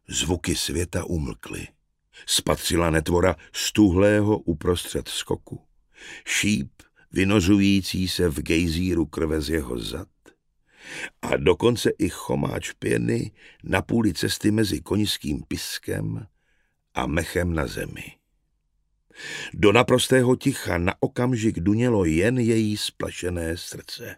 Zvuky světa umlkly. Spatřila netvora stuhlého uprostřed skoku. Šíp vynořující se v gejzíru krve z jeho zad. A dokonce i chomáč pěny na půli cesty mezi koňským piskem a mechem na zemi. Do naprostého ticha na okamžik dunělo jen její splašené srdce.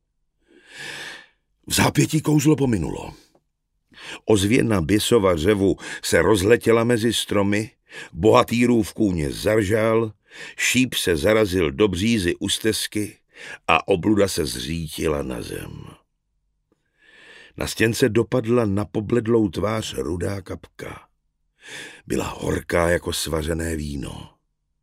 V zápětí kouzlo pominulo. Ozvěna běsova řevu se rozletěla mezi stromy, bohatýrův kůň zaržal, šíp se zarazil do břízy u stezky a obluda se zřítila na zem. Na stěnce dopadla na pobledlou tvář rudá kapka. Byla horká jako svařené víno.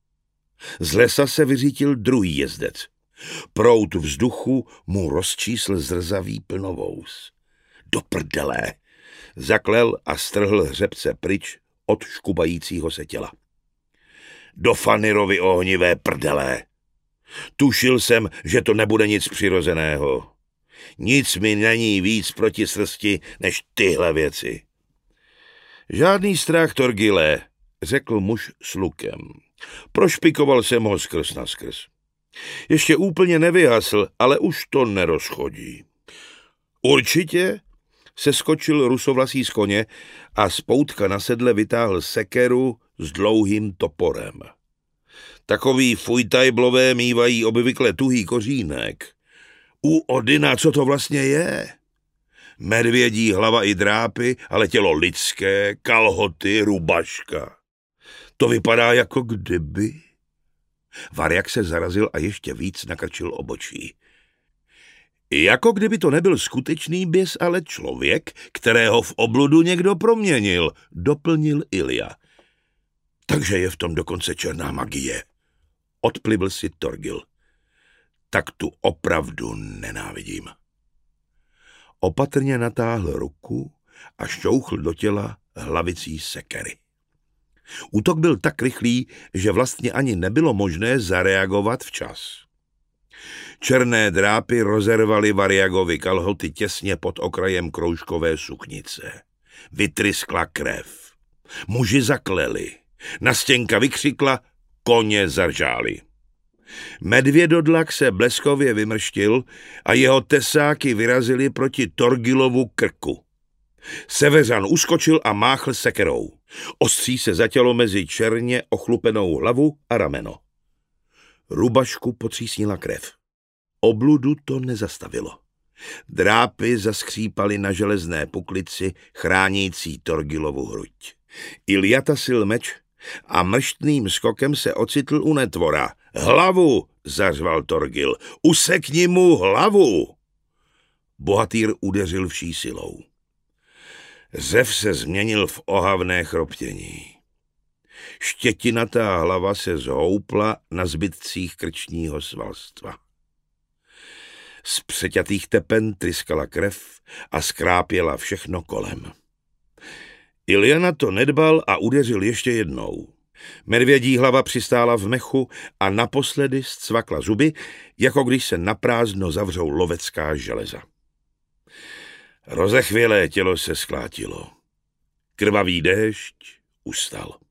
Z lesa se vyřítil druhý jezdec. Proud vzduchu mu rozčísl zrzavý plnovous. Do prdele! Zaklel a strhl hřebce pryč od škubajícího se těla. Do Fanirovy ohnivé prdele! Tušil jsem, že to nebude nic přirozeného. Nic mi není víc proti srsti než tyhle věci. Žádný strach, Torgile, řekl muž s lukem. Prošpikoval jsem ho skrz na skrz. Ještě úplně nevyhasl, ale už to nerozchodí. Určitě? Seskočil rusovlasý z koně a z poutka na sedle vytáhl sekeru s dlouhým toporem. Takový fujtajblové mývají obvykle tuhý kořínek. U Odina co to vlastně je? Medvědí hlava i drápy, ale tělo lidské, kalhoty, rubaška. To vypadá jako kdyby... Variak se zarazil a ještě víc nakrčil obočí. Jako kdyby to nebyl skutečný běs, ale člověk, kterého v obludu někdo proměnil, doplnil Ilja. Takže je v tom dokonce černá magie. Odplivl si Torgil. Tak tu opravdu nenávidím. Opatrně natáhl ruku a šťouchl do těla hlavicí sekery. Útok byl tak rychlý, že vlastně ani nebylo možné zareagovat včas. Černé drápy rozervaly Variagovi kalhoty těsně pod okrajem kroužkové suknice. Vytryskla krev. Muži zakleli. Nastěnka vykřikla, koně zaržály. Medvědodlak se bleskově vymrštil a jeho tesáky vyrazily proti Torgilovu krku. Seveřan uskočil a máchl sekerou. Ostří se zatělo mezi černě ochlupenou hlavu a rameno. Rubašku potřísnila krev. Obludu to nezastavilo. Drápy zaskřípaly na železné puklici chránící Torgilovu hruď. Ilja tasil meč a mrštným skokem se ocitl u netvora. Hlavu, zařval Torgil, usekni mu hlavu. Bohatýr udeřil vší silou. Řev se změnil v ohavné chroptění. Štětinatá hlava se zhoupla na zbytcích krčního svalstva. Z přeťatých tepen tryskala krev a skrápěla všechno kolem. Ilja na to nedbal a udeřil ještě jednou. Medvědí hlava přistála v mechu a naposledy zcvakla zuby, jako když se naprázdno zavřou lovecká železa. Rozechvělé tělo se sklátilo. Krvavý déšť ustal.